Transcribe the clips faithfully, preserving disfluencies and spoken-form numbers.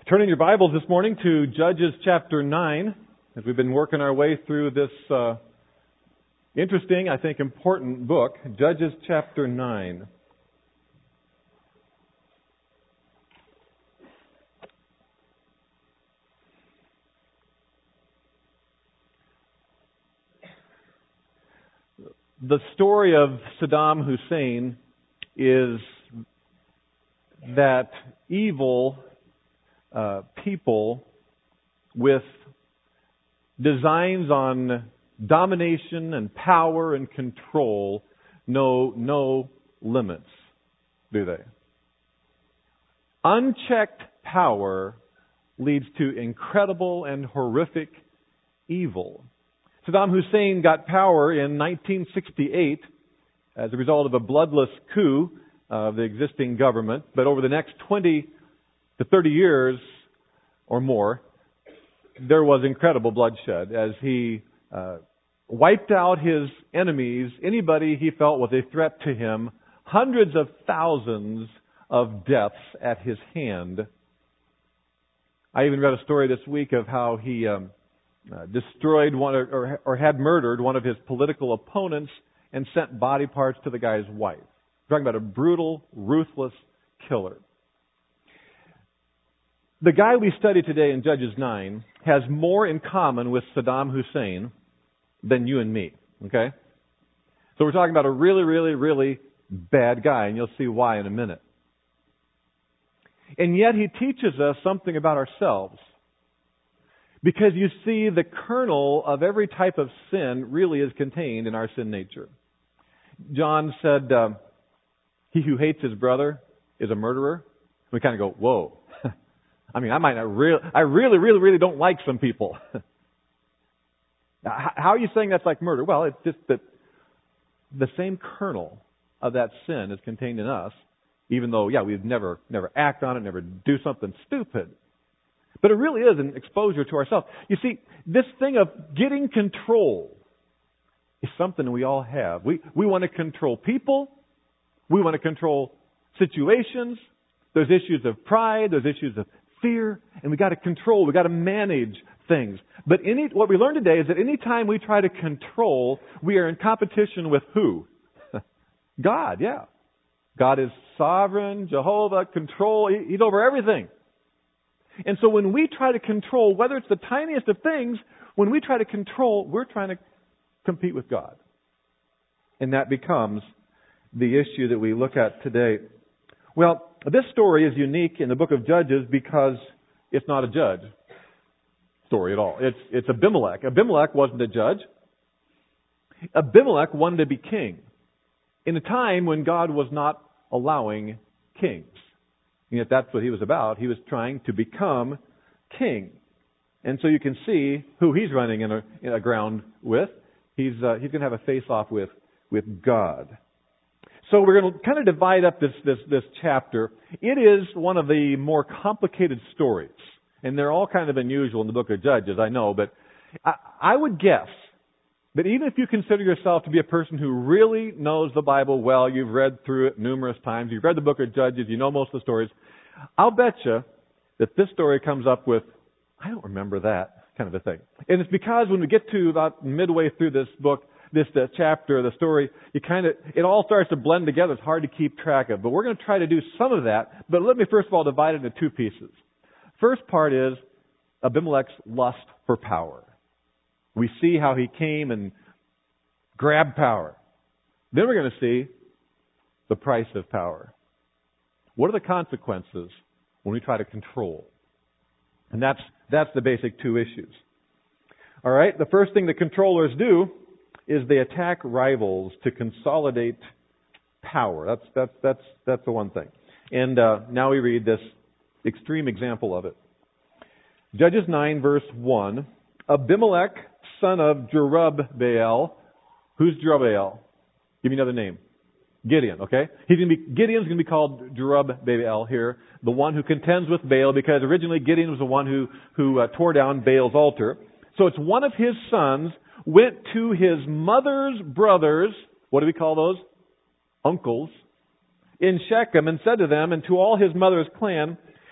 Turning your Bibles this morning to Judges chapter nine, as we've been working our way through this uh, interesting, I think, important book, Judges chapter nine. The story of Saddam Hussein is that evil uh, people with designs on domination and power and control know no limits, do they? Unchecked power leads to incredible and horrific evil. Saddam Hussein got power in nineteen sixty-eight as a result of a bloodless coup of the existing government. But over the next twenty to thirty years or more, there was incredible bloodshed as he uh, wiped out his enemies, anybody he felt was a threat to him, hundreds of thousands of deaths at his hand. I even read a story this week of how he um, uh, destroyed one or, or had murdered one of his political opponents and sent body parts to the guy's wife. We're talking about a brutal, ruthless killer. The guy we study today in Judges nine has more in common with Saddam Hussein than you and me. Okay? So we're talking about a really, really, really bad guy, and you'll see why in a minute. And yet he teaches us something about ourselves. Because you see, the kernel of every type of sin really is contained in our sin nature. John said, uh, he who hates his brother is a murderer. We kind of go, whoa. I mean, I might not really, I really, really, really don't like some people. How are you saying that's like murder? Well, it's just that the same kernel of that sin is contained in us, even though, yeah, we'd never, never act on it, never do something stupid. But it really is an exposure to ourselves. You see, this thing of getting control is something we all have. We, we want to control people. We want to control situations. There's issues of pride. There's issues of fear. And we got to control. We got to manage things. But any, what we learned today is that any time we try to control, we are in competition with who? God, yeah. God is sovereign, Jehovah, control. He's over everything. And so when we try to control, whether it's the tiniest of things, when we try to control, we're trying to compete with God. And that becomes the issue that we look at today. Well, this story is unique in the book of Judges because it's not a judge story at all. It's, it's Abimelech. Abimelech wasn't a judge. Abimelech wanted to be king in a time when God was not allowing kings. And yet that's what he was about. He was trying to become king. And so you can see who he's running in a, in a ground with. He's, uh, he's going to have a face-off with, with God. So we're going to kind of divide up this, this, this chapter. It is one of the more complicated stories. And they're all kind of unusual in the book of Judges, I know. But I, I would guess that even if you consider yourself to be a person who really knows the Bible well, you've read through it numerous times, you've read the book of Judges, you know most of the stories, I'll bet you that this story comes up with, I don't remember that kind of a thing. And it's because when we get to about midway through this book, this uh, chapter, the story, you kind of, it all starts to blend together. It's hard to keep track of. But we're going to try to do some of that. But let me first of all divide it into two pieces. First part is Abimelech's lust for power. We see how he came and grabbed power. Then we're going to see the price of power. What are the consequences when we try to control? And that's that's the basic two issues. All right, the first thing the controllers do is they attack rivals to consolidate power. That's that's that's that's the one thing. And uh, now we read this extreme example of it. Judges nine, verse one. Abimelech, son of Jerubbaal. Who's Jerubbaal? Give me another name. Gideon, okay? He's going to be, Gideon's going to be called Jerubbaal here, the one who contends with Baal, because originally Gideon was the one who, who uh, tore down Baal's altar. So it's one of his sons went to his mother's brothers, what do we call those? Uncles, in Shechem, and said to them and to all his mother's clan,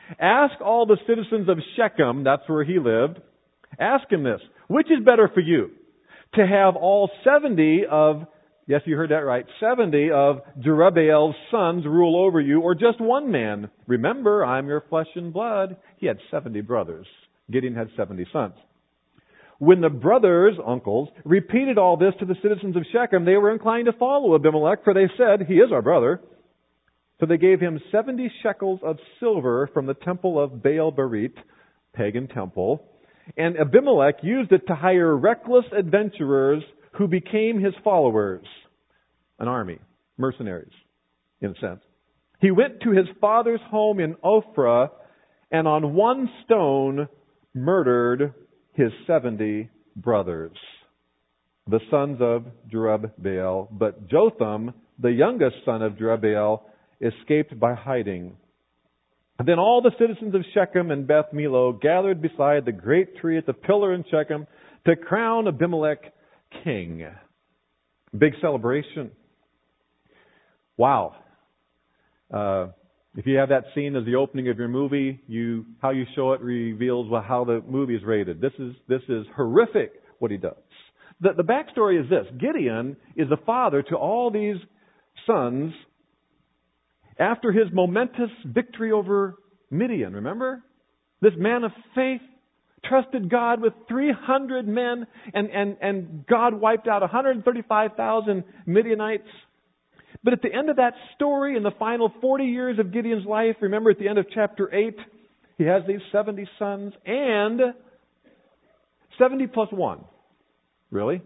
Ask all the citizens of Shechem, that's where he lived, ask him this, which is better for you? To have all seventy of, yes, you heard that right, seventy of Jerubbaal's sons rule over you, or just one man? Remember, I'm your flesh and blood. He had seventy brothers. Gideon had seventy sons. When the brothers, uncles, repeated all this to the citizens of Shechem, they were inclined to follow Abimelech, for they said, he is our brother. So they gave him seventy shekels of silver from the temple of Baal Berit, pagan temple, and Abimelech used it to hire reckless adventurers who became his followers. An army, mercenaries, in a sense. He went to his father's home in Ophrah, and on one stone murdered his seventy brothers, the sons of Jerubbaal. But Jotham, the youngest son of Jerubbaal, escaped by hiding. Then all the citizens of Shechem and Beth Millo gathered beside the great tree at the pillar in Shechem to crown Abimelech king. Big celebration. Wow. Uh, if you have that scene as the opening of your movie, you how you show it reveals how the movie is rated. This is this is horrific what he does. The, the backstory is this. Gideon is the father to all these sons after his momentous victory over Midian, remember? This man of faith trusted God with three hundred men, and, and, and God wiped out one hundred thirty-five thousand Midianites. But at the end of that story, in the final forty years of Gideon's life, remember at the end of chapter eight, he has these seventy sons, and seventy plus one. Really?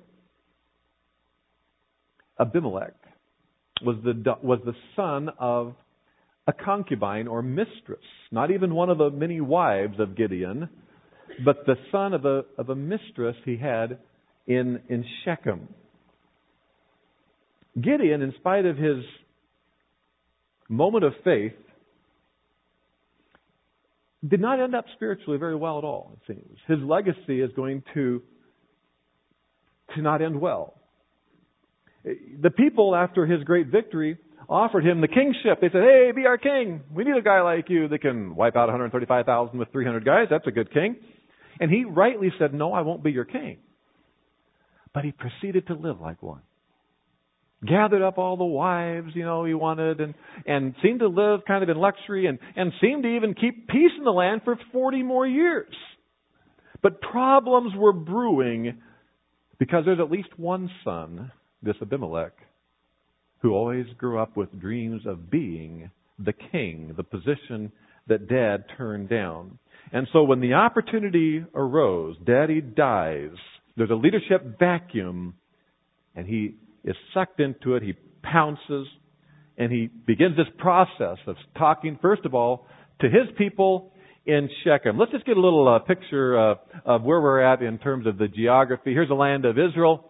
Abimelech was the was the son of a concubine or mistress, not even one of the many wives of Gideon, but the son of a of a mistress he had in in Shechem. Gideon, in spite of his moment of faith, did not end up spiritually very well at all, it seems. His legacy is going to to not end well. The people, after his great victory, offered him the kingship. They said, hey, be our king. We need a guy like you that can wipe out one hundred thirty-five thousand with three hundred guys. That's a good king. And he rightly said, no, I won't be your king. But he proceeded to live like one. Gathered up all the wives, you know, he wanted, and, and seemed to live kind of in luxury, and, and seemed to even keep peace in the land for forty more years. But problems were brewing because there's at least one son, this Abimelech, who always grew up with dreams of being the king, the position that Dad turned down. And so when the opportunity arose, Daddy dies, there's a leadership vacuum, and he is sucked into it, he pounces, and he begins this process of talking, first of all, to his people in Shechem. Let's just get a little uh, picture uh, of where we're at in terms of the geography. Here's the land of Israel.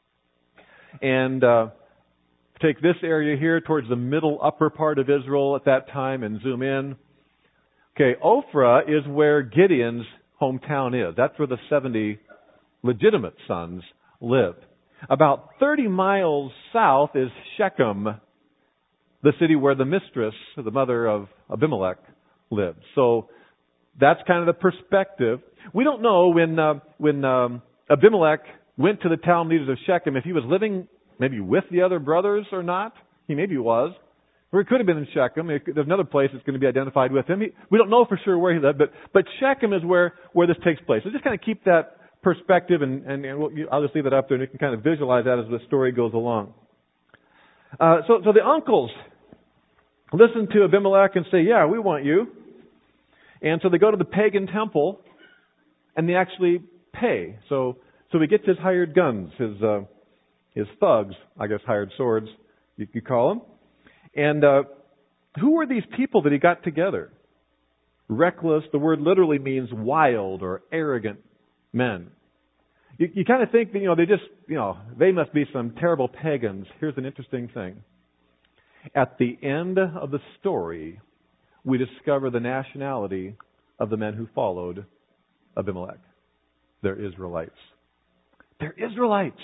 And uh, take this area here towards the middle upper part of Israel at that time and zoom in. Okay, Ophrah is where Gideon's hometown is. That's where the seventy legitimate sons lived. About thirty miles south is Shechem, the city where the mistress, the mother of Abimelech, lived. So that's kind of the perspective. We don't know when uh, when um, Abimelech went to the town leaders of Shechem if he was living maybe with the other brothers or not. He maybe was. Or he could have been in Shechem. There's another place that's going to be identified with him. He, we don't know for sure where he lived, but, but Shechem is where, where this takes place. So just kind of keep that perspective, and, and, and we'll, I'll just leave it up there, and you can kind of visualize that as the story goes along. Uh, so, so the uncles listen to Abimelech and say, yeah, we want you. And so they go to the pagan temple, and they actually pay. So, so he gets his hired guns, his, uh, his thugs, I guess hired swords, you could call them. And uh, who were these people that he got together? Reckless, the word literally means wild or arrogant men. You, you kind of think that, you know, they just, you know, they must be some terrible pagans. Here's an interesting thing. At the end of the story, we discover the nationality of the men who followed Abimelech. They're Israelites. They're Israelites.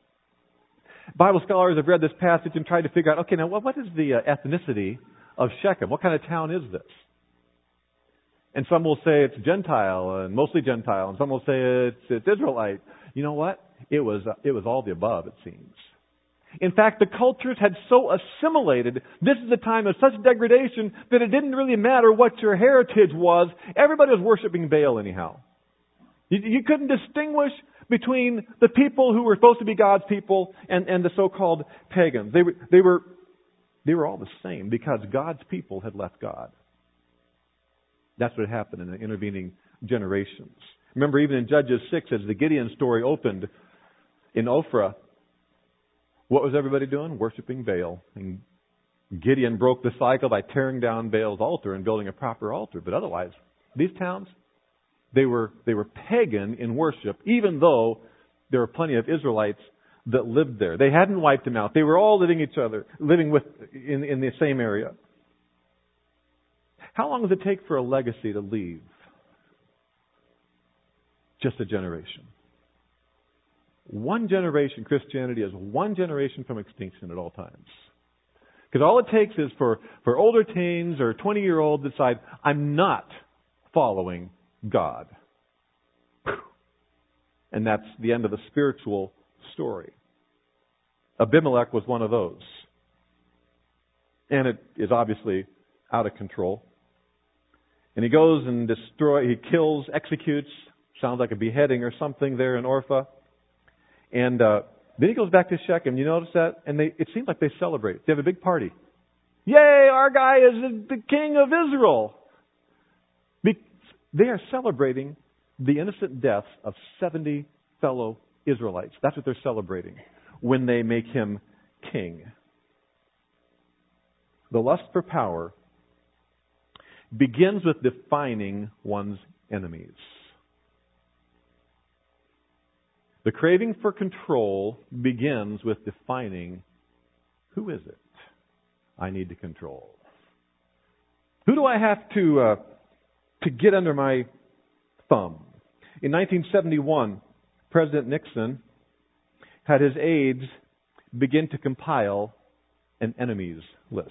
Bible scholars have read this passage and tried to figure out, okay, now what, what is the uh, ethnicity of Shechem? What kind of town is this? And some will say it's Gentile, and mostly Gentile, and some will say it's, it's Israelite. You know what? It was, uh, it was all the above, it seems. In fact, the cultures had so assimilated, this is a time of such degradation that it didn't really matter what your heritage was. Everybody was worshiping Baal anyhow. You, you couldn't distinguish between the people who were supposed to be God's people and, and the so-called pagans. They were, they were, they were all the same because God's people had left God. That's what happened in the intervening generations. Remember, even in Judges six, as the Gideon story opened in Ophrah, what was everybody doing? Worshiping Baal. And Gideon broke the cycle by tearing down Baal's altar and building a proper altar. But otherwise, these towns, they were they were pagan in worship, even though there were plenty of Israelites that lived there. They hadn't wiped them out. They were all living each other, living with in, in the same area. How long does it take for a legacy to leave? Just a generation. One generation, Christianity is one generation from extinction at all times. Because all it takes is for, for older teens or twenty-year-olds to decide, I'm not following God. And that's the end of the spiritual story. Abimelech was one of those. And it is obviously out of control. And he goes and destroys, he kills, executes, sounds like a beheading or something there in Ophrah. And uh, then he goes back to Shechem. You notice that? And they, it seems like they celebrate. They have a big party. Yay, our guy is the king of Israel. Be- they are celebrating the innocent deaths of seventy fellow Israelites. That's what they're celebrating when they make him king. The lust for power begins with defining one's enemies. The craving for control begins with defining, who is it I need to control? Who do I have to uh, to get under my thumb? In nineteen seventy-one, President Nixon had his aides begin to compile an enemies list.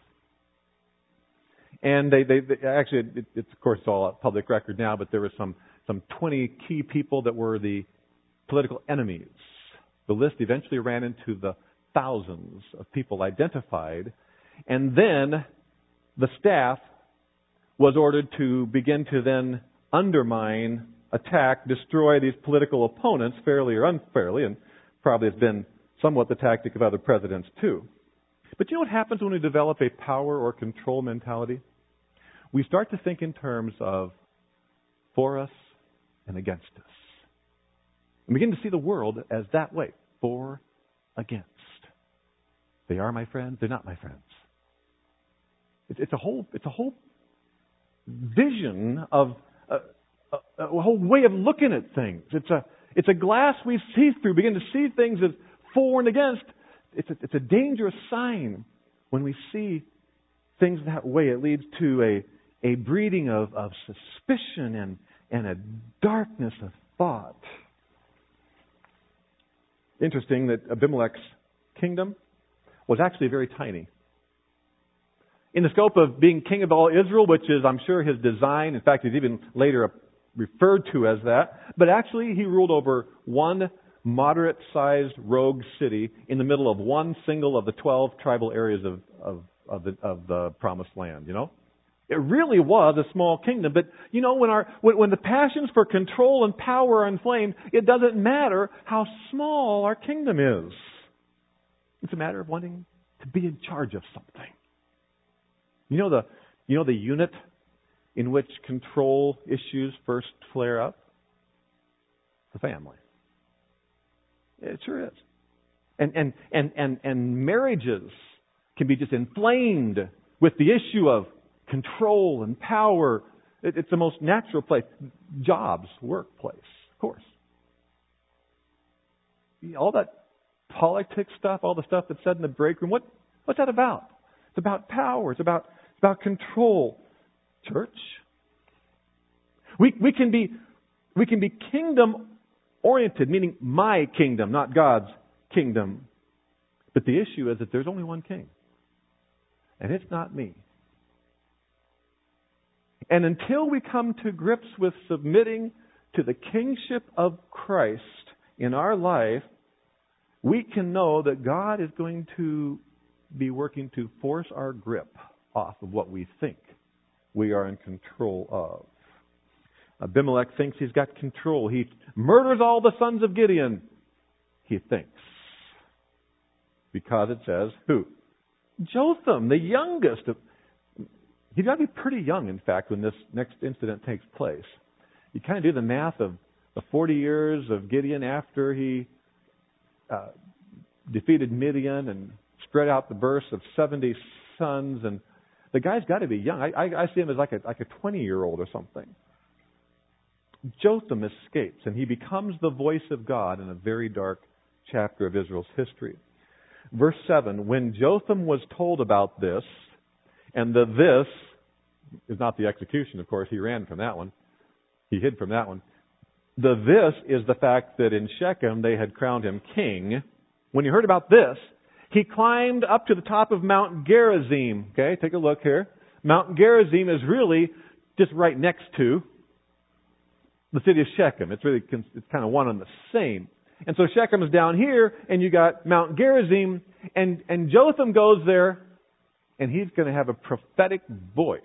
And they, they, they actually, it, it's of course all public record now, but there were some, some twenty key people that were the political enemies. The list eventually ran into the thousands of people identified. And then the staff was ordered to begin to then undermine, attack, destroy these political opponents, fairly or unfairly, and probably has been somewhat the tactic of other presidents too. But you know what happens when we develop a power or control mentality? We start to think in terms of for us and against us. And begin to see the world as that way. For, against. They are my friends, they're not my friends. It's, it's a whole it's a whole vision of uh, a, a whole way of looking at things. It's a it's a glass we see through, begin to see things as for and against. It's a, it's a dangerous sign when we see things that way. It leads to a, a breeding of, of suspicion and, and a darkness of thought. Interesting that Abimelech's kingdom was actually very tiny. In the scope of being king of all Israel, which is, I'm sure, his design. In fact, he's even later referred to as that. But actually, he ruled over one moderate-sized rogue city in the middle of one single of the twelve tribal areas of, of, of, the, of the Promised Land, you know? It really was a small kingdom. But, you know, when our when, when the passions for control and power are inflamed, it doesn't matter how small our kingdom is. It's a matter of wanting to be in charge of something. You know the you know the unit in which control issues first flare up? The family. It sure is. And and and and, and marriages can be just inflamed with the issue of control and power. It, it's the most natural place. Jobs, workplace, of course. All that politics stuff, all the stuff that's said in the break room, what what's that about? It's about power. It's about it's about control. Church. We we can be we can be kingdom oriented, meaning my kingdom, not God's kingdom. But the issue is that there's only one king. And it's not me. And until we come to grips with submitting to the kingship of Christ in our life, we can know that God is going to be working to force our grip off of what we think we are in control of. Abimelech thinks he's got control. He murders all the sons of Gideon, he thinks. Because it says, who? Jotham, the youngest. He's got to be pretty young, in fact, when this next incident takes place. You kind of do the math of the forty years of Gideon after he uh, defeated Midian and spread out the burst of seventy sons, and the guy's got to be young. I, I, I see him as like a like a twenty-year-old or something. Jotham escapes, and he becomes the voice of God in a very dark chapter of Israel's history. Verse seven, when Jotham was told about this, and the this is not the execution, of course, he ran from that one. He hid from that one. The this is the fact that in Shechem they had crowned him king. When he heard about this, he climbed up to the top of Mount Gerizim. Okay, take a look here. Mount Gerizim is really just right next to the city of Shechem. It's really it's kind of one and the same. And so Shechem is down here, and you got Mount Gerizim, and, and Jotham goes there, and he's going to have a prophetic voice.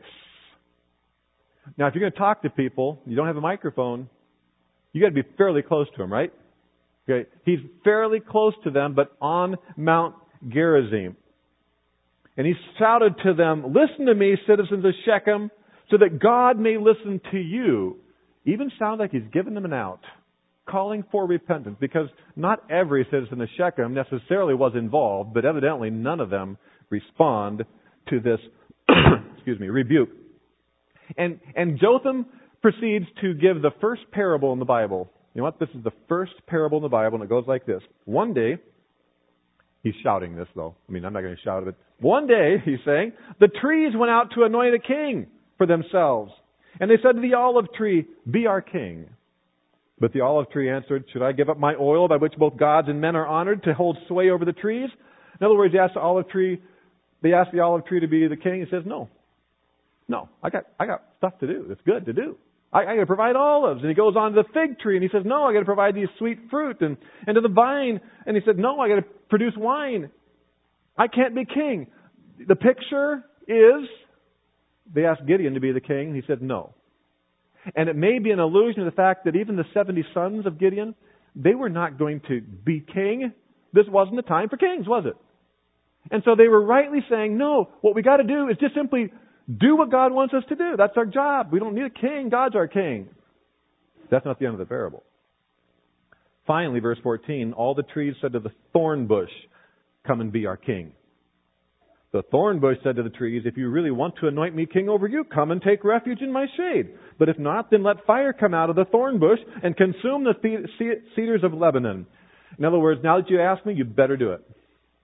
Now, if you're going to talk to people, you don't have a microphone, you got to be fairly close to them, right? Okay, he's fairly close to them, but on Mount Gerizim. And he shouted to them, listen to me, citizens of Shechem, so that God may listen to you. Even sounds like he's giving them an out, calling for repentance, because not every citizen of Shechem necessarily was involved, but evidently none of them respond to this, excuse me, rebuke. And, and Jotham proceeds to give the first parable in the Bible. You know what? This is the first parable in the Bible, and it goes like this. One day, he's shouting this though. I mean, I'm not going to shout it. One day, he's saying, the trees went out to anoint a king for themselves. And they said to the olive tree, be our king. But the olive tree answered, should I give up my oil by which both gods and men are honored to hold sway over the trees? In other words, they asked the olive tree, they asked the olive tree to be the king. He says, no. No, I got I got stuff to do. It's good to do. I, I got to provide olives. And he goes on to the fig tree and he says, no, I got to provide these sweet fruit. And, and to the vine, and he said, no, I got to produce wine. I can't be king. The picture is, they asked Gideon to be the king. He said, no. And it may be an allusion to the fact that even the seventy sons of Gideon, they were not going to be king. This wasn't the time for kings, was it? And so they were rightly saying, no, what we got to do is just simply do what God wants us to do. That's our job. We don't need a king. God's our king. That's not the end of the parable. Finally, verse fourteen, all the trees said to the thorn bush, come and be our king. The thorn bush said to the trees, if you really want to anoint me king over you, come and take refuge in my shade. But if not, then let fire come out of the thorn bush and consume the cedars of Lebanon. In other words, now that you ask me, you better do it.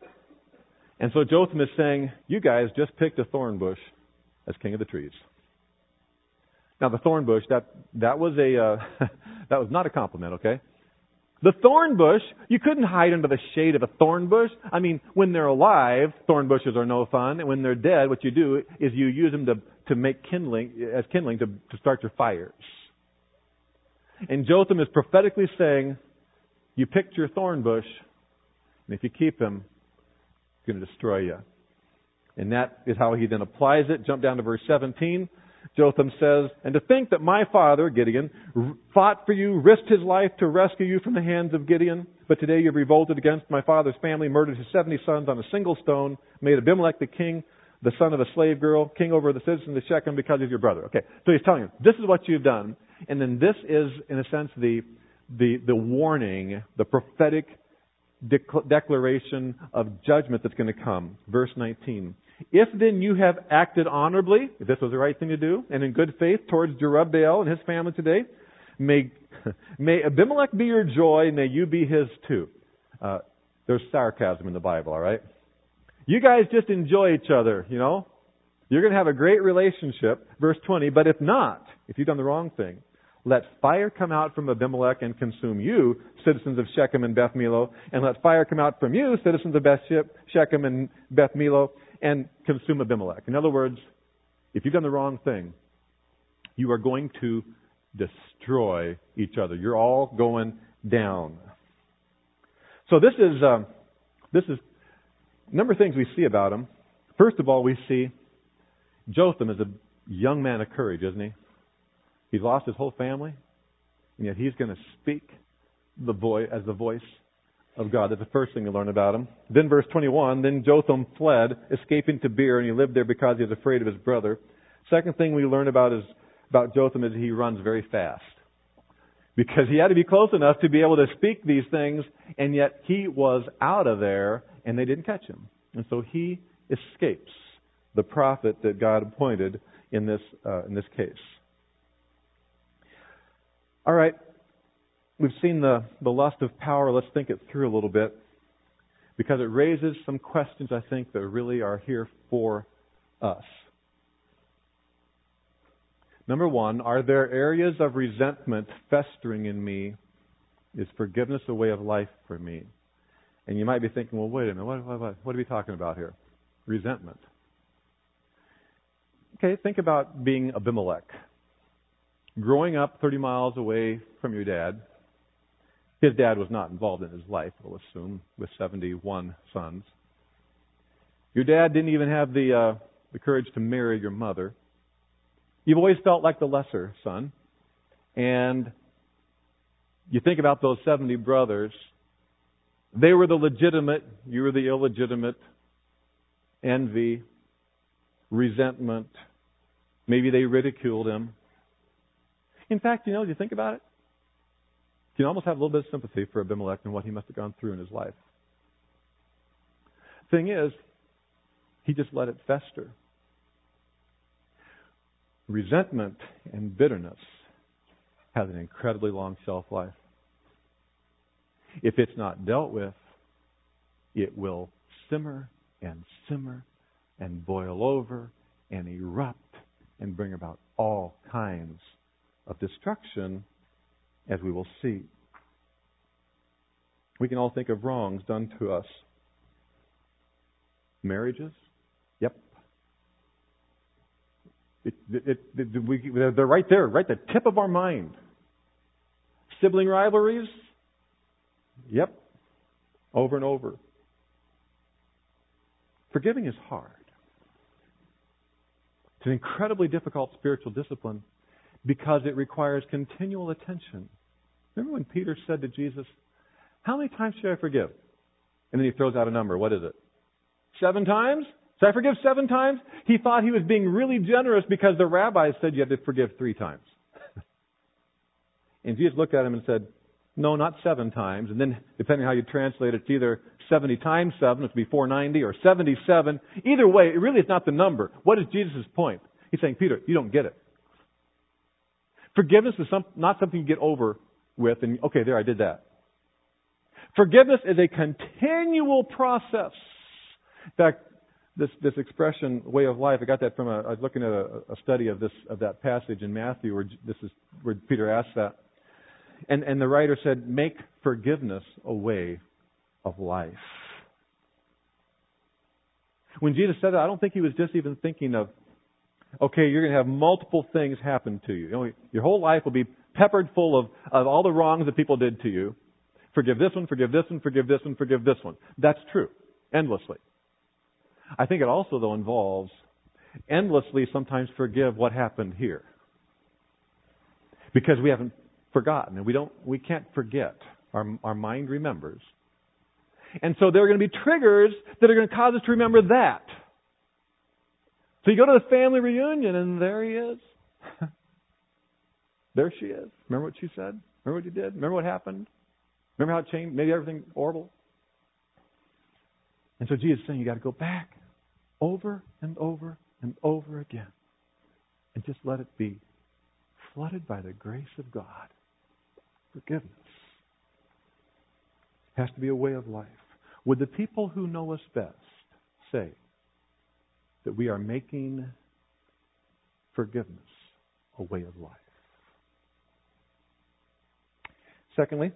And so Jotham is saying, you guys just picked a thorn bush as king of the trees. Now the thorn bush, that that was a uh, that was not a compliment, okay? The thorn bush, you couldn't hide under the shade of a thorn bush. I mean, when they're alive, thorn bushes are no fun. And when they're dead, what you do is you use them to, to make kindling, as kindling to, to start your fires. And Jotham is prophetically saying, you picked your thorn bush, and if you keep him, it's going to destroy you. And that is how he then applies it. Jump down to verse seventeen. Jotham says, and to think that my father, Gideon, fought for you, risked his life to rescue you from the hands of Gideon, but today you've revolted against my father's family, murdered his seventy sons on a single stone, made Abimelech the king, the son of a slave girl, king over the citizens of Shechem because of your brother. Okay, so he's telling him, this is what you've done. And then this is, in a sense, the the, the warning, the prophetic dec- declaration of judgment that's going to come. Verse nineteen. If then you have acted honorably, if this was the right thing to do, and in good faith towards Jerubbaal and his family today, may may Abimelech be your joy, may you be his too. Uh, there's sarcasm in the Bible, all right? You guys just enjoy each other, you know? You're going to have a great relationship. Verse twenty, but if not, if you've done the wrong thing, let fire come out from Abimelech and consume you, citizens of Shechem and Beth Millo, and let fire come out from you, citizens of Beth Shechem and Beth Millo, and consume Abimelech. In other words, if you've done the wrong thing, You are going to destroy each other. You're all going down. So this is um, this is a number of things we see about him. First of all, we see Jotham is a young man of courage, isn't he? He's lost his whole family, and yet he's going to speak the voice as the voice of God. That's the first thing we learn about him. Then verse twenty-one, then Jotham fled, escaping to Beer, and he lived there because he was afraid of his brother. Second thing we learn about is about Jotham is he runs very fast. Because he had to be close enough to be able to speak these things, and yet he was out of there, and they didn't catch him. And so he escapes the prophet that God appointed in this uh, in this case. All right, we've seen the, the lust of power. Let's think it through a little bit, because it raises some questions, I think, that really are here for us. Number one, are there areas of resentment festering in me? Is forgiveness a way of life for me? And you might be thinking, well, wait a minute, what, what, what, what are we talking about here? Resentment. Okay, think about being Abimelech. Growing up thirty miles away from your dad. His dad was not involved in his life, we'll assume, with seventy-one sons. Your dad didn't even have the uh, the courage to marry your mother. You've always felt like the lesser son. And you think about those seventy brothers. They were the legitimate, you were the illegitimate. Envy, resentment. Maybe they ridiculed him. In fact, you know, as you think about it, you can almost have a little bit of sympathy for Abimelech and what he must have gone through in his life. Thing is, he just let it fester. Resentment and bitterness has an incredibly long shelf life. If it's not dealt with, it will simmer and simmer and boil over and erupt and bring about all kinds of destruction, as we will see. We can all think of wrongs done to us. Marriages? Yep. It, it, it, we, they're right there, right at the tip of our mind. Sibling rivalries? Yep. Over and over. Forgiving is hard. It's an incredibly difficult spiritual discipline because it requires continual attention. Remember when Peter said to Jesus, how many times should I forgive? And then he throws out a number. What is it? Seven times? Should I forgive seven times? He thought he was being really generous because the rabbis said you had to forgive three times. And Jesus looked at him and said, no, not seven times. And then, depending on how you translate it, it's either seventy times seven, which would be four hundred ninety, or seventy-seven. Either way, it really is not the number. What is Jesus' point? He's saying, Peter, you don't get it. Forgiveness is some, not something you get over with and, okay, there, I did that. Forgiveness is a continual process. In fact, this, this expression, way of life, I got that from a, I was looking at a, a study of this, of that passage in Matthew where this is, where Peter asked that. And, and the writer said, make forgiveness a way of life. When Jesus said that, I don't think he was just even thinking of, okay, you're going to have multiple things happen to you. You know, your whole life will be peppered full of, of all the wrongs that people did to you. Forgive this one, forgive this one, forgive this one, forgive this one. That's true. Endlessly. I think it also, though, involves endlessly sometimes forgive what happened here. Because we haven't forgotten and we don't, we can't forget. Our, our mind remembers. And so there are going to be triggers that are going to cause us to remember that. So you go to the family reunion and there he is. There she is. Remember what she said? Remember what you did? Remember what happened? Remember how it changed? Maybe everything horrible? And so Jesus is saying you got to go back over and over and over again. And just let it be flooded by the grace of God. Forgiveness. It has to be a way of life. Would the people who know us best say that we are making forgiveness a way of life? Secondly,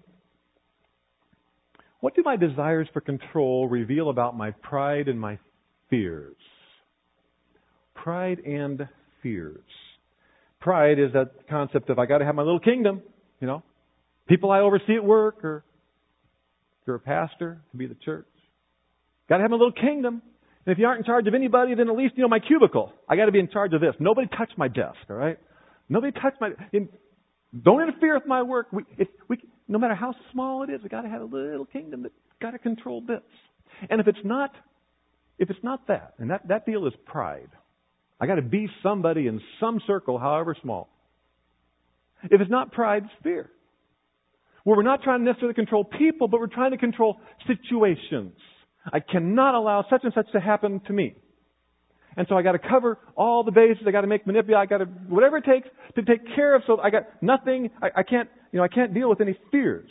what do my desires for control reveal about my pride and my fears? Pride and fears. Pride is that concept of I got to have my little kingdom, you know. People I oversee at work, or if you're a pastor, to be the church. Got to have my little kingdom. And if you aren't in charge of anybody, then at least, you know, my cubicle. I got to be in charge of this. Nobody touch my desk, all right? Nobody touch my... In, don't interfere with my work. We, if we, no matter how small it is, we got to have a little kingdom that's got to control this. And if it's not, if it's not that, and that, that deal is pride. I got to be somebody in some circle, however small. If it's not pride, it's fear. Where we're not trying to necessarily control people, but we're trying to control situations. I cannot allow such and such to happen to me. And so I got to cover all the bases. I got to make manipulate. I got to whatever it takes to take care of. So I got nothing. I, I can't. You know. I can't deal with any fears.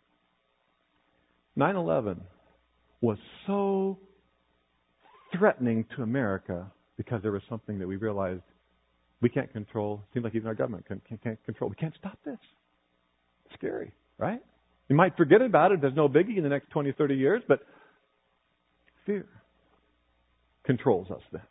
nine eleven was so threatening to America because there was something that we realized we can't control. It seems like even our government can, can, can't control. We can't stop this. It's scary, right? You might forget about it. There's no biggie in the next twenty, thirty years, but fear controls us then.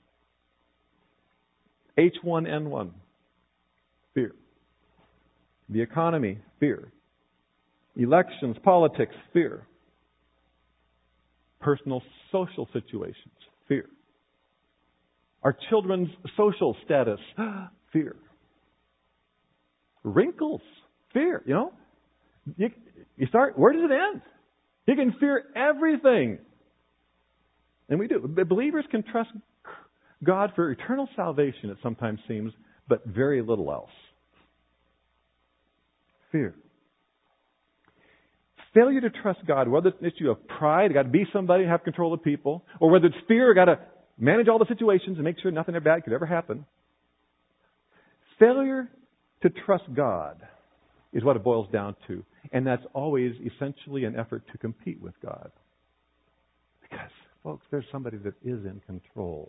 H one N one, fear. The economy, fear. Elections, politics, fear. Personal social situations, fear. Our children's social status, fear. Wrinkles, fear, you know. You, you start, where does it end? You can fear everything. And we do. Believers can trust God for eternal salvation, it sometimes seems, but very little else. Fear. Failure to trust God, whether it's an issue of pride, got to be somebody and have control of people, or whether it's fear, got to manage all the situations and make sure nothing bad could ever happen. Failure to trust God is what it boils down to. And that's always essentially an effort to compete with God. Because, folks, there's somebody that is in control.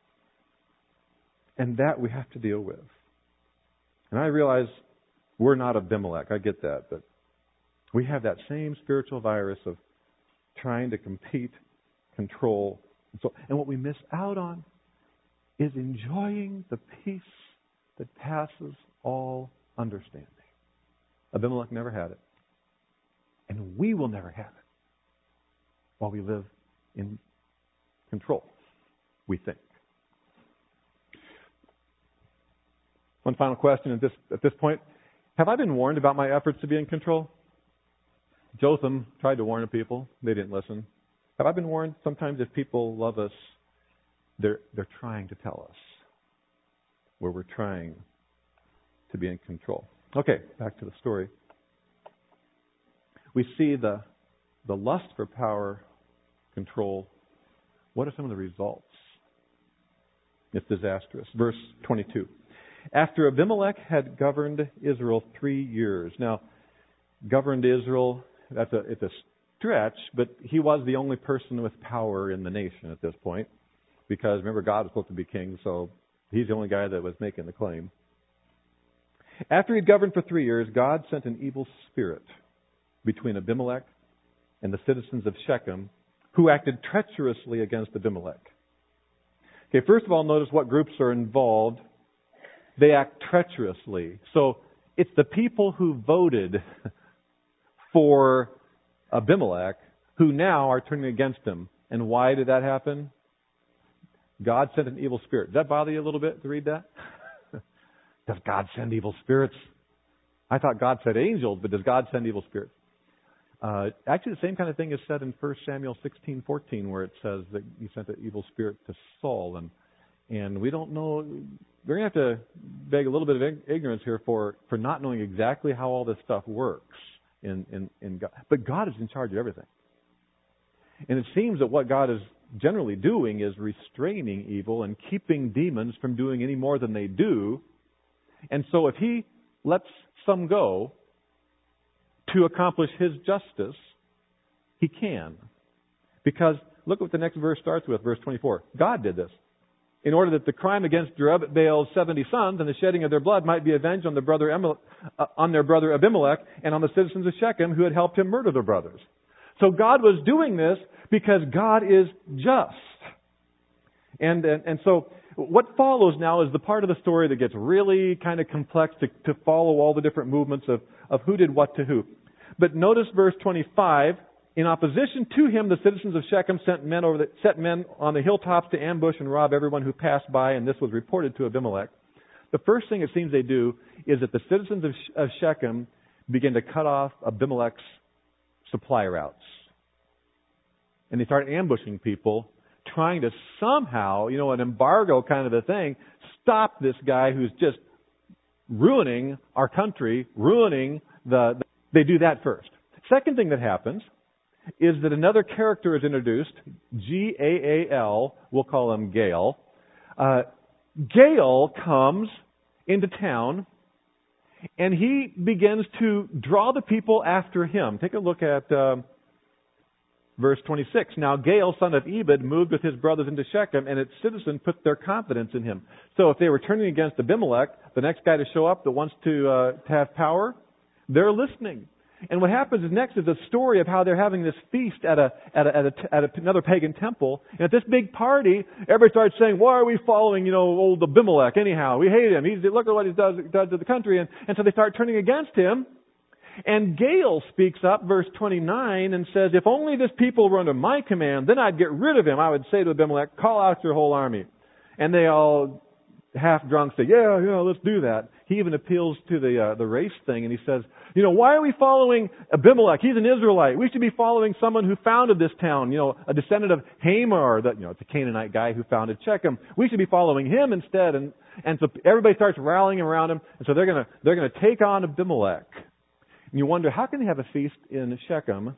And that we have to deal with. And I realize we're not Abimelech. I get that. But we have that same spiritual virus of trying to compete, control. And, so, and what we miss out on is enjoying the peace that passes all understanding. Abimelech never had it. And we will never have it while we live in control, we think. One final question at this at this point. Have I been warned about my efforts to be in control? Jotham tried to warn the people. They didn't listen. Have I been warned? Sometimes if people love us, they're they're trying to tell us where we're trying to be in control. Okay, back to the story. We see the the lust for power, control. What are some of the results? It's disastrous. Verse twenty-two. After Abimelech had governed Israel three years. Now, governed Israel, that's a it's a stretch, but he was the only person with power in the nation at this point. Because remember, God was supposed to be king, so he's the only guy that was making the claim. After he'd governed for three years, God sent an evil spirit between Abimelech and the citizens of Shechem, who acted treacherously against Abimelech. Okay, first of all, notice what groups are involved. They act treacherously. So it's the people who voted for Abimelech who now are turning against him. And why did that happen? God sent an evil spirit. Does that bother you a little bit to read that? Does God send evil spirits? I thought God said angels, but does God send evil spirits? Uh, actually, the same kind of thing is said in First Samuel sixteen fourteen, where it says that he sent an evil spirit to Saul. And and we don't know. We're going to have to beg a little bit of ignorance here for, for not knowing exactly how all this stuff works in, in, in God. But God is in charge of everything. And it seems that what God is generally doing is restraining evil and keeping demons from doing any more than they do. And so if he lets some go to accomplish his justice, he can. Because look what the next verse starts with, verse twenty-four. God did this in order that the crime against Jerubbaal's seventy sons and the shedding of their blood might be avenged on, the brother Emil, uh, on their brother Abimelech and on the citizens of Shechem who had helped him murder their brothers. So God was doing this because God is just. And and, and so what follows now is the part of the story that gets really kind of complex to, to follow all the different movements of, of who did what to who. But notice verse twenty-five. In opposition to him, the citizens of Shechem sent men over the, set men on the hilltops to ambush and rob everyone who passed by, and this was reported to Abimelech. The first thing it seems they do is that the citizens of, of Shechem begin to cut off Abimelech's supply routes. And they start ambushing people, trying to somehow, you know, an embargo kind of a thing, stop this guy who's just ruining our country, ruining the... the they do that first. Second thing that happens is that another character is introduced, G A A L, we'll call him Gael. Uh, Gael comes into town, and he begins to draw the people after him. Take a look at uh, verse twenty-six. Now Gael, son of Ebed, moved with his brothers into Shechem, and its citizens put their confidence in him. So if they were turning against Abimelech, the next guy to show up that wants to, uh, to have power, they're listening. And what happens is next is a story of how they're having this feast at a at a, at, a, at a, another pagan temple. And at this big party, everybody starts saying, "Why are we following, you know, old Abimelech? Anyhow, we hate him. He's look at what he does does to the country." And and so they start turning against him. And Gael speaks up, verse twenty-nine, and says, "If only this people were under my command, then I'd get rid of him. I would say to Abimelech, call out your whole army." And they all, half drunk, say, "Yeah, yeah, let's do that." He even appeals to the uh, the race thing, and he says, "You know, why are we following Abimelech? He's an Israelite. We should be following someone who founded this town. You know, a descendant of Hamor, that you know, it's a Canaanite guy who founded Shechem. We should be following him instead." And and so everybody starts rallying around him, and so they're gonna they're gonna take on Abimelech. And you wonder, how can they have a feast in Shechem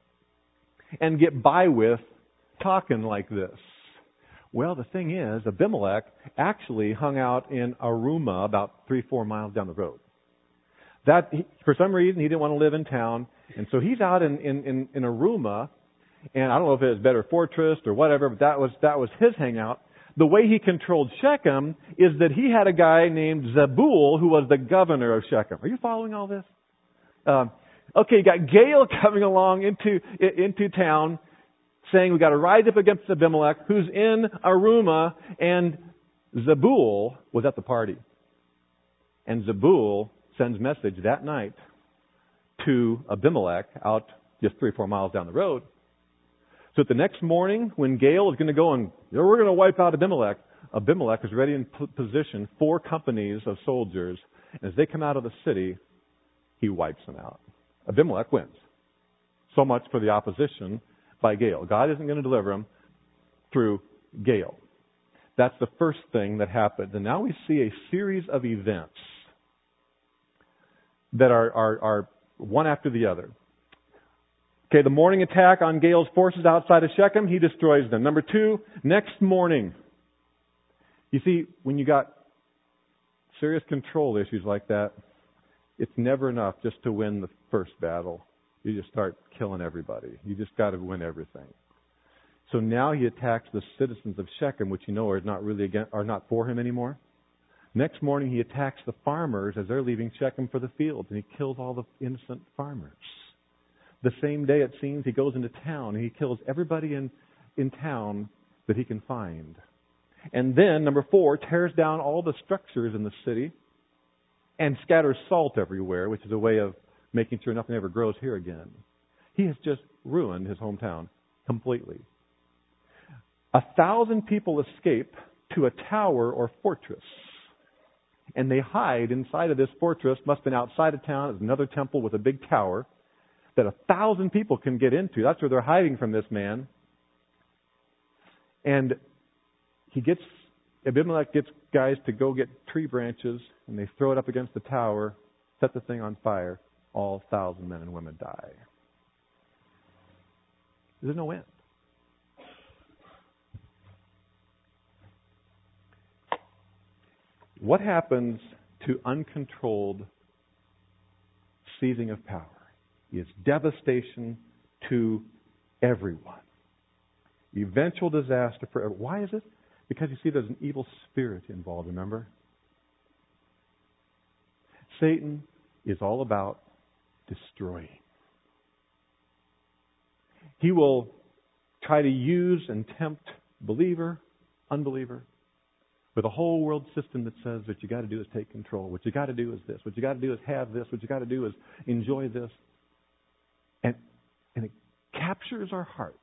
and get by with talking like this? Well, the thing is, Abimelech actually hung out in Arumah, about three, four miles down the road. That, for some reason, he didn't want to live in town, and so he's out in, in, in, in Arumah, and I don't know if it was Better Fortress or whatever, but that was, that was his hangout. The way he controlled Shechem is that he had a guy named Zebul who was the governor of Shechem. Are you following all this? Um, okay, you got Gael coming along into, into town, saying we've got to rise up against Abimelech, who's in Arumah, and Zebul was at the party. And Zebul sends message that night to Abimelech out just three or four miles down the road. So that the next morning, when Gael is going to go and we're going to wipe out Abimelech, Abimelech is ready in position, four companies of soldiers, and as they come out of the city, he wipes them out. Abimelech wins. So much for the opposition by Gael. God isn't going to deliver him through Gael. That's the first thing that happened. And now we see a series of events that are, are, are one after the other. Okay, the morning attack on Gael's forces outside of Shechem, he destroys them. Number two, next morning. You see, when you got serious control issues like that, it's never enough just to win the first battle. You just start killing everybody. You just got to win everything. So now he attacks the citizens of Shechem, which you know are not really against, are not for him anymore. Next morning he attacks the farmers as they're leaving Shechem for the fields, and he kills all the innocent farmers. The same day, it seems, he goes into town and he kills everybody in, in town that he can find. And then, number four, tears down all the structures in the city and scatters salt everywhere, which is a way of making sure nothing ever grows here again. He has just ruined his hometown completely. A thousand people escape to a tower or fortress. And they hide inside of this fortress. Must have been outside of town. There's another temple with a big tower that a thousand people can get into. That's where they're hiding from this man. And he gets, Abimelech gets guys to go get tree branches, and they throw it up against the tower, set the thing on fire. All thousand men and women die. There's no end. What happens to uncontrolled seizing of power is devastation to everyone. Eventual disaster for everyone. Why is it? Because you see there's an evil spirit involved, remember? Satan is all about destroying. He will try to use and tempt believer, unbeliever, with a whole world system that says what you got to do is take control. What you got to do is this. What you got to do is have this. What you got to do is enjoy this. And, and it captures our hearts.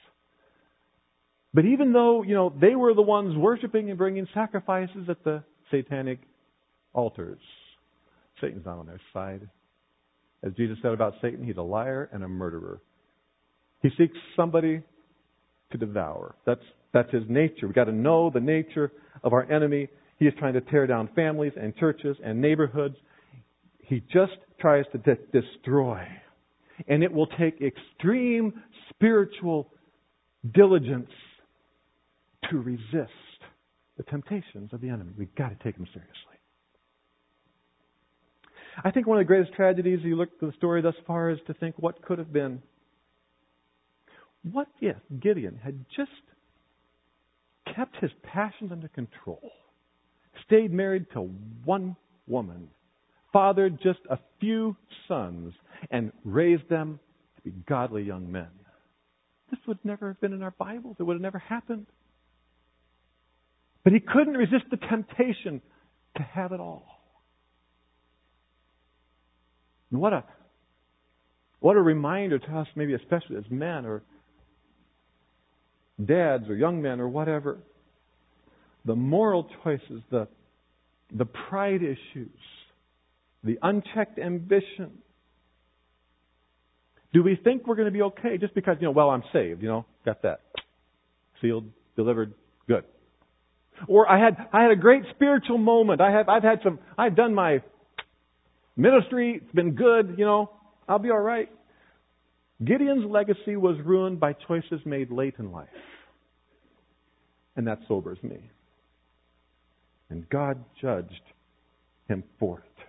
But even though, you know, they were the ones worshiping and bringing sacrifices at the satanic altars, Satan's not on their side. As Jesus said about Satan, he's a liar and a murderer. He seeks somebody to devour. That's that's his nature. We've got to know the nature of our enemy. He is trying to tear down families and churches and neighborhoods. He just tries to de- destroy. And it will take extreme spiritual diligence to resist the temptations of the enemy. We've got to take them seriously. I think one of the greatest tragedies, you look at the story thus far, is to think what could have been. What if Gideon had just kept his passions under control, stayed married to one woman, fathered just a few sons, and raised them to be godly young men? This would never have been in our Bibles. It would have never happened. But he couldn't resist the temptation to have it all. And what a what a reminder to us, maybe especially as men or dads or young men or whatever. The moral choices, the the pride issues, the unchecked ambition. Do we think we're going to be okay just because, you know, well, I'm saved, you know, got that. Sealed, delivered, good. Or I had I had a great spiritual moment. I have I've had some I've done my ministry, it's been good, you know, I'll be all right. Gideon's legacy was ruined by choices made late in life. And that sobers me. And God judged him for it.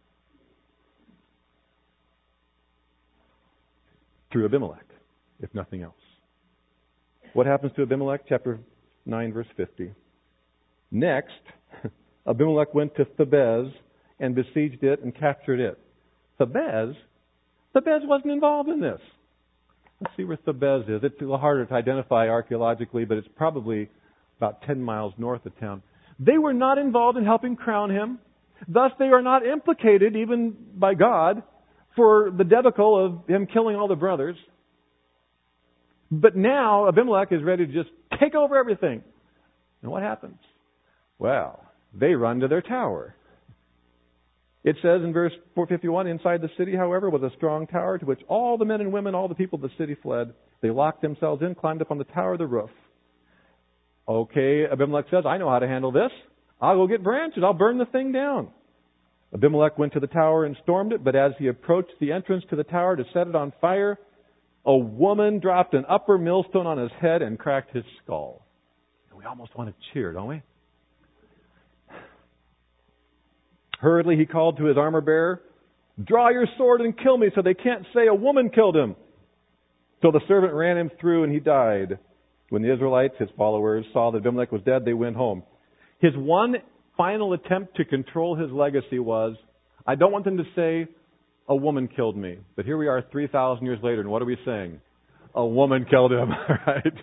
Through Abimelech, if nothing else. What happens to Abimelech? Chapter nine, verse fifty. Next, Abimelech went to Thebez and besieged it and captured it. Thebez? Thebez wasn't involved in this. Let's see where Thebez is. It's a little harder to identify archaeologically, but it's probably about ten miles north of town. They were not involved in helping crown him. Thus, they are not implicated, even by God, for the debacle of him killing all the brothers. But now, Abimelech is ready to just take over everything. And what happens? Well, they run to their tower. It says in verse four fifty-one, inside the city, however, was a strong tower to which all the men and women, all the people of the city fled. They locked themselves in, climbed up on the tower of the roof. Okay, Abimelech says, I know how to handle this. I'll go get branches. I'll burn the thing down. Abimelech went to the tower and stormed it, but as he approached the entrance to the tower to set it on fire, a woman dropped an upper millstone on his head and cracked his skull. And we almost want to cheer, don't we? Hurriedly, he called to his armor bearer, draw your sword and kill me so they can't say a woman killed him. So the servant ran him through and he died. When the Israelites, his followers, saw that Abimelech was dead, they went home. His one final attempt to control his legacy was, I don't want them to say, a woman killed me. But here we are three thousand years later, and what are we saying? A woman killed him, right?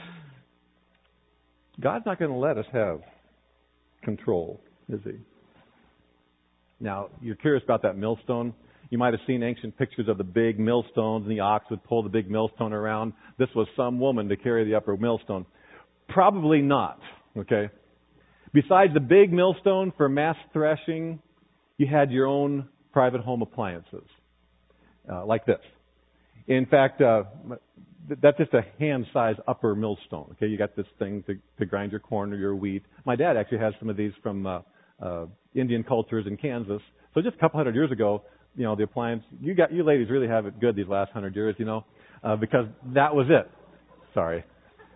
God's not going to let us have control, is he? Now, you're curious about that millstone. You might have seen ancient pictures of the big millstones, and the ox would pull the big millstone around. This was some woman to carry the upper millstone. Probably not, okay? Besides the big millstone for mass threshing, you had your own private home appliances, uh, like this. In fact, uh, that's just a hand-sized upper millstone, okay? You got this thing to, to grind your corn or your wheat. My dad actually has some of these from uh, uh, Indian cultures in Kansas. So just a couple hundred years ago, you know, the appliance, you got, you ladies really have it good these last hundred years, you know, uh, because that was it. Sorry.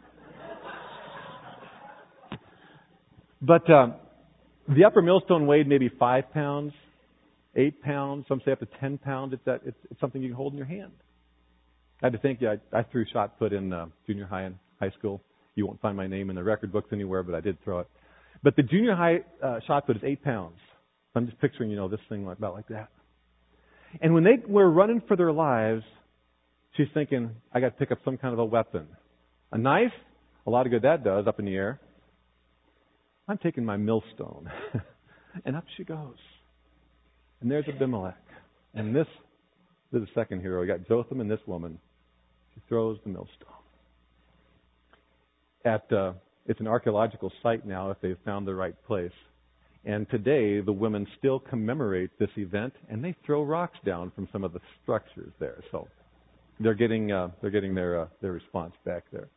But um, the upper millstone weighed maybe five pounds, eight pounds. Some say up to ten pounds. It's that it's, it's something you can hold in your hand. I had to think. Yeah, I, I threw shot put in uh, junior high and high school. You won't find my name in the record books anywhere, but I did throw it. But the junior high uh, shot put is eight pounds. I'm just picturing, you know, this thing like, about like that. And when they were running for their lives, she's thinking, I got to pick up some kind of a weapon. A knife, a lot of good that does up in the air. I'm taking my millstone. And up she goes. And there's Abimelech. And this, this is the second hero. You got Jotham and this woman. She throws the millstone. At uh, it's an archaeological site now if they've found the right place. And today the women still commemorate this event, and they throw rocks down from some of the structures there. So they're getting uh, they're getting their uh, their response back there.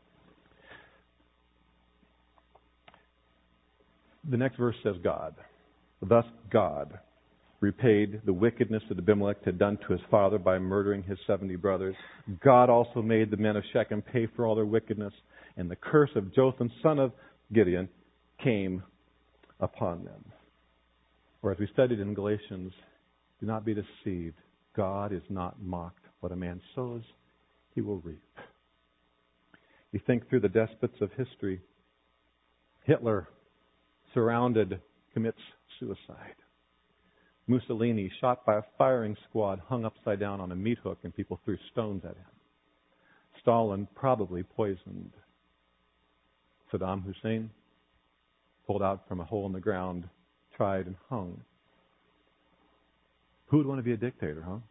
The next verse says, God. Thus God repaid the wickedness that Abimelech had done to his father by murdering his seventy brothers. God also made the men of Shechem pay for all their wickedness, and the curse of Jotham, son of Gideon, came upon them. Or as we studied in Galatians, do not be deceived. God is not mocked. What a man sows, he will reap. You think through the despots of history. Hitler, surrounded, commits suicide. Mussolini, shot by a firing squad, hung upside down on a meat hook and people threw stones at him. Stalin, probably poisoned. Saddam Hussein, pulled out from a hole in the ground, tried and hung. Who would want to be a dictator, huh?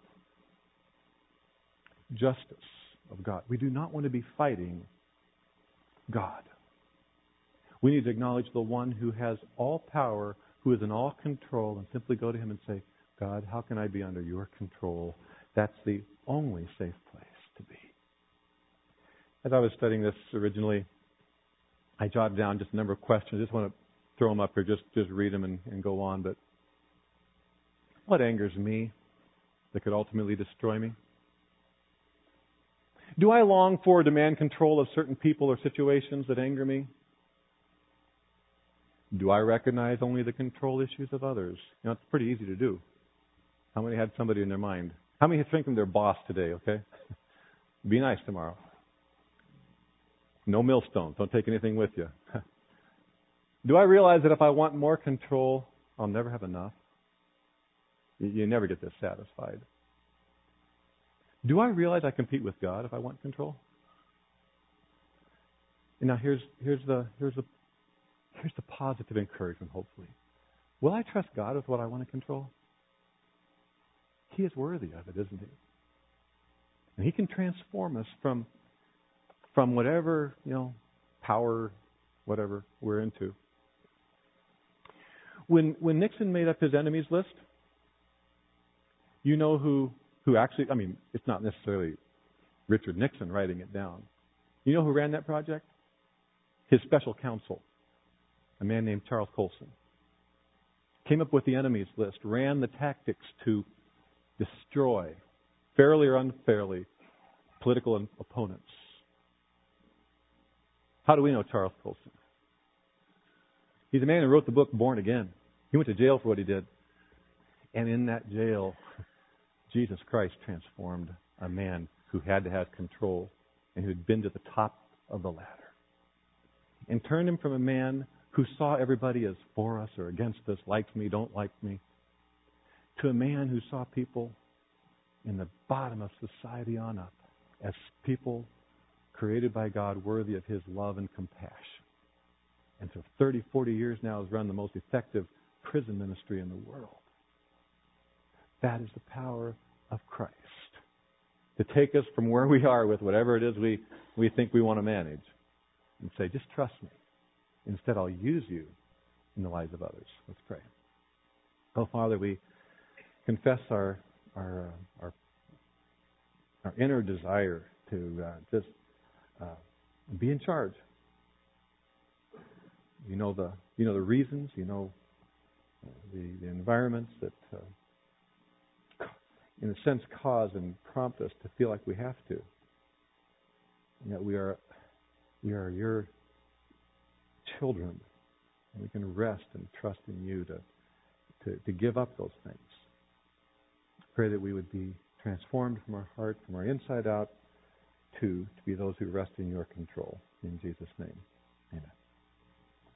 Justice of God. We do not want to be fighting God. We need to acknowledge the one who has all power, who is in all control, and simply go to him and say, God, how can I be under your control? That's the only safe place to be. As I was studying this originally, I jotted down just a number of questions. I just want to throw them up here, just, just read them and, and go on. But what angers me that could ultimately destroy me? Do I long for or demand control of certain people or situations that anger me? Do I recognize only the control issues of others? You know, it's pretty easy to do. How many had somebody in their mind? How many think of their boss today, okay? Be nice tomorrow. No millstones. Don't take anything with you. Do I realize that if I want more control, I'll never have enough? You, you never get this satisfied. Do I realize I compete with God if I want control? And now here's here's the here's the here's the positive encouragement, hopefully. Will I trust God with what I want to control? He is worthy of it, isn't he? And he can transform us from from whatever, you know, power, whatever we're into. When when Nixon made up his enemies list, you know who who actually, I mean, it's not necessarily Richard Nixon writing it down. You know who ran that project? His special counsel, a man named Charles Colson. Came up with the enemies list, ran the tactics to destroy, fairly or unfairly, political opponents. How do we know Charles Colson? He's a man who wrote the book Born Again. He went to jail for what he did. And in that jail, Jesus Christ transformed a man who had to have control and who had been to the top of the ladder. And turned him from a man who saw everybody as for us or against us, likes me, don't like me, to a man who saw people in the bottom of society on up as people created by God, worthy of his love and compassion. And for thirty, forty years now has run the most effective prison ministry in the world. That is the power of Christ. To take us from where we are with whatever it is we, we think we want to manage and say, just trust me. Instead, I'll use you in the lives of others. Let's pray. Oh, Father, we confess our our uh, our, our inner desire to uh, just uh, be in charge. You know the you know the reasons. You know the, the environments that, uh, in a sense, cause and prompt us to feel like we have to. And that we are we are your children, and we can rest and trust in you to to, to give up those things. Pray that we would be transformed from our heart, from our inside out, to to be those who rest in your control. In Jesus' name.